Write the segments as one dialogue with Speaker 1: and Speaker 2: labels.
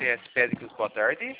Speaker 1: FGTS Péricles, boa tarde.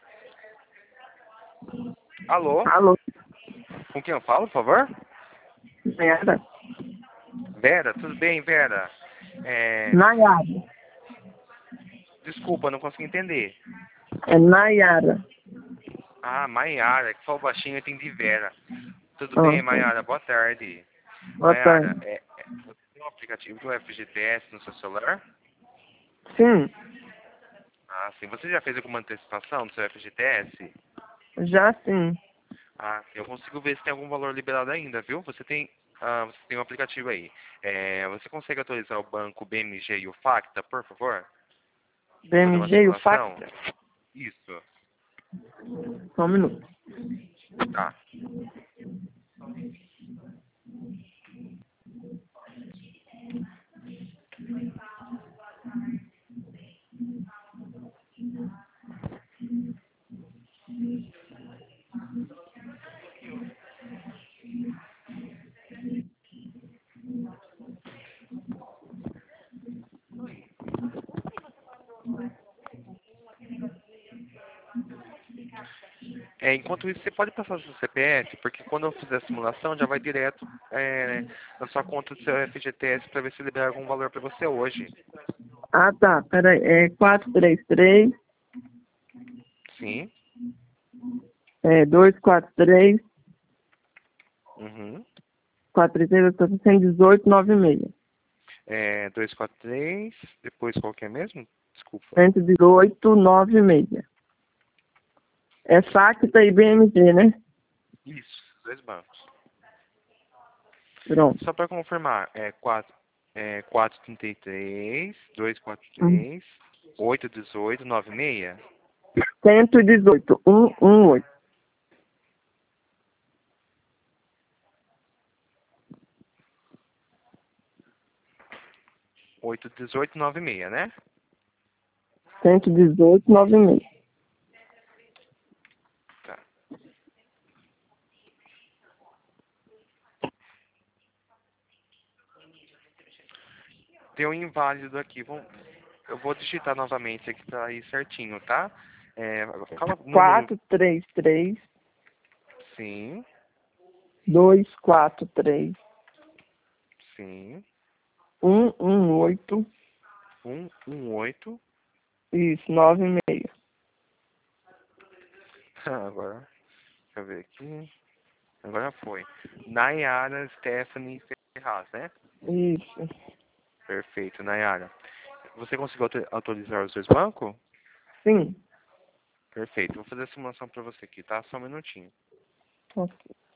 Speaker 1: Alô?
Speaker 2: Alô,
Speaker 1: Com quem eu falo, por favor?
Speaker 2: Vera?
Speaker 1: Vera, tudo bem, Vera?
Speaker 2: Nayara.
Speaker 1: Desculpa, não consegui entender.
Speaker 2: É Nayara.
Speaker 1: Ah, Maiara, que falou baixinho, eu entendi Vera. Tudo
Speaker 2: Ah,
Speaker 1: bem,
Speaker 2: tá.
Speaker 1: Maiara? Boa tarde.
Speaker 2: Boa
Speaker 1: Maiara,
Speaker 2: tarde.
Speaker 1: você tem um aplicativo do FGTS no seu celular?
Speaker 2: Sim,
Speaker 1: Ah, sim. Você já fez alguma antecipação do seu FGTS?
Speaker 2: já sim.
Speaker 1: Ah, eu consigo ver se tem algum valor liberado ainda, viu? Você tem um aplicativo aí. Você consegue atualizar o banco BMG e o Facta, por favor? Vou fazer uma
Speaker 2: BMG e o
Speaker 1: simulação?
Speaker 2: Facta.
Speaker 1: Isso.
Speaker 2: Só um minuto.
Speaker 1: Tá. Enquanto isso, você pode passar o seu CPF, porque quando eu fizer a simulação, já vai direto na sua conta do seu FGTS para ver se liberar algum valor para você hoje.
Speaker 2: Ah, tá. Peraí. É 433,
Speaker 1: Sim.
Speaker 2: 243,
Speaker 1: Uhum.
Speaker 2: 433, 118, 96.
Speaker 1: 243, depois qual que é mesmo? Desculpa.
Speaker 2: 118, 96. É Facta e BMG, né?
Speaker 1: Isso, dois bancos.
Speaker 2: Pronto.
Speaker 1: Só para confirmar, 433,
Speaker 2: Hum.
Speaker 1: 243, 818, 96?
Speaker 2: 118, 118.
Speaker 1: 818, 96, né?
Speaker 2: 118, 96.
Speaker 1: Tá. Tem um inválido aqui. Eu vou digitar novamente aqui para ir certinho, tá? Fala o número.
Speaker 2: 433,
Speaker 1: Sim,
Speaker 2: 243,
Speaker 1: sim.
Speaker 2: 118,
Speaker 1: 118.
Speaker 2: isso, 96.
Speaker 1: Agora, deixa eu ver aqui. Agora foi. Nayara Stephanie Ferraz, né?
Speaker 2: Isso.
Speaker 1: Perfeito, Nayara. Você conseguiu autorizar os dois bancos?
Speaker 2: Sim.
Speaker 1: Perfeito. Vou fazer a simulação para você aqui, tá? Só um minutinho.
Speaker 2: Ok.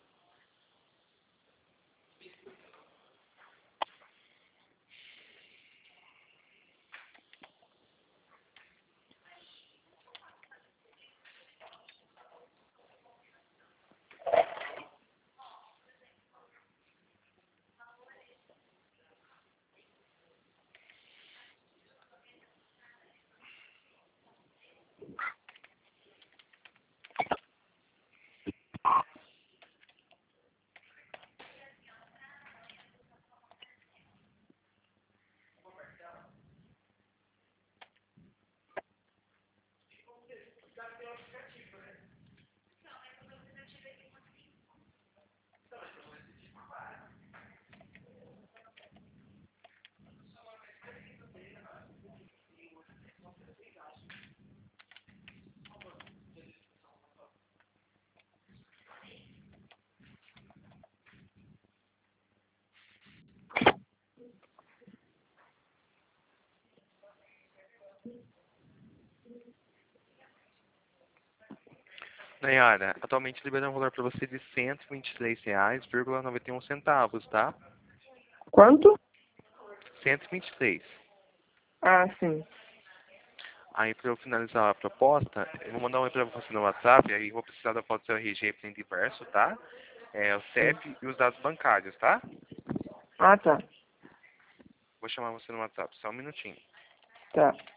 Speaker 1: Nayara, atualmente liberando um valor para você de R$ 123,91, tá?
Speaker 2: Quanto?
Speaker 1: 123.
Speaker 2: Ah, sim.
Speaker 1: Aí, para eu finalizar a proposta, eu vou mandar um e-mail para você no WhatsApp, aí eu vou precisar da foto do seu RG para diverso, tá? O
Speaker 2: Sim.
Speaker 1: CEP e os dados bancários, tá?
Speaker 2: Ah, tá.
Speaker 1: Vou chamar você no WhatsApp, só um minutinho.
Speaker 2: Tá.